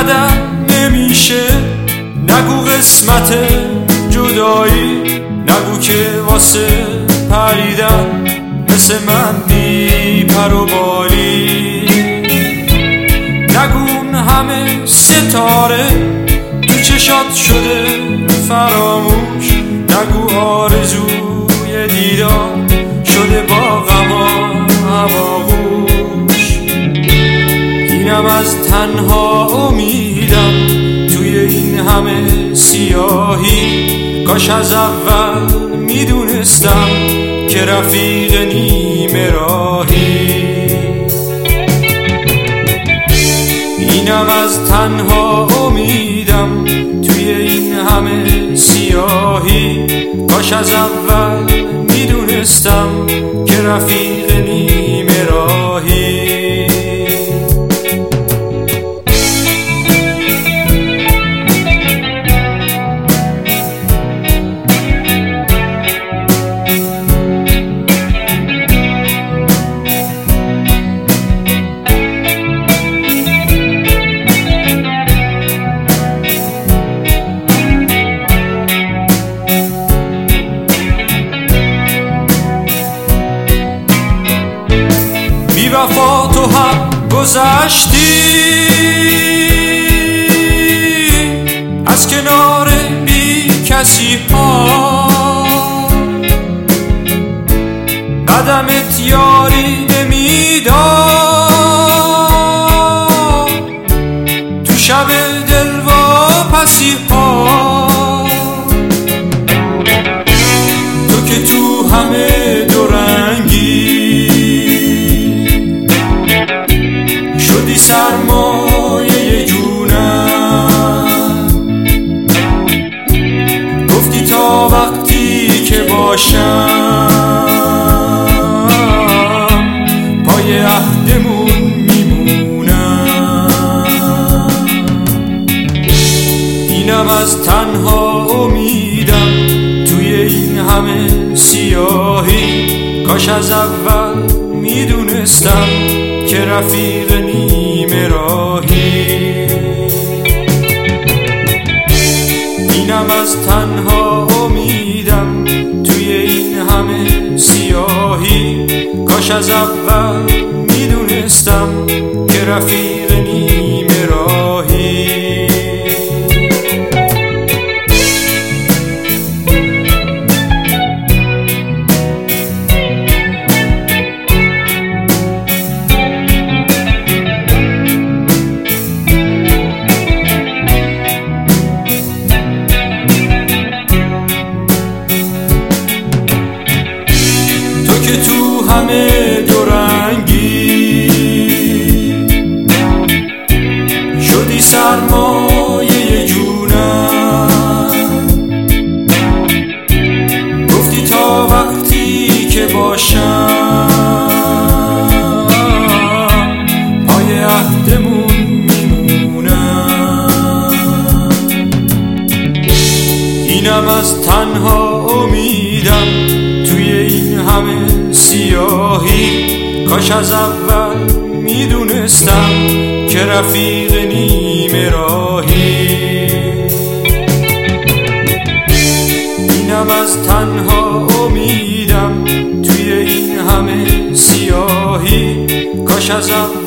بعدم نمیشه. نگو قسمت جدایی، نگو که واسه پریدن مثل من بی پر و بالی. نگو اون همه ستاره تو چشات شده فراموش. نگو آرزوی دیدار شده با غم و هواگوش. اینم از تنها امیدم توی این همه سیاهی. کاش از اول میدونستم که رفیق نیمه راهی. اینم از تنها امیدم توی این همه سیاهی. کاش از اول میدونستم که رفیق نیمه راهی. وفا تو هم گذشتی از کنار بی کسی ها. قدمت یاری نمیداد تو شب دلواپسی ها. تو که تو همه دورنگی شدی سرمایه جونم. گفتی تا وقتی که باشم پای عهدمون میمونم. اینم از تنها امیدم توی این همه سیاهی. کاش از اول میدونستم که رفیق نیمه راهی. اینم از تنها امیدم توی این همه سیاهی. کاش از اول میدونستم که رفیق نیمه راهی. که تو همه دورنگی شدی سرمایه جونم. گفتی تا وقتی که باشم پای عهدمون میمونم. اینم از تنها امیدم توی این همه سیاهی. کاش از اول میدونستم که رفیق نیمه راهی. اینم از تنها امیدم توی این همه سیاهی. کاش از اول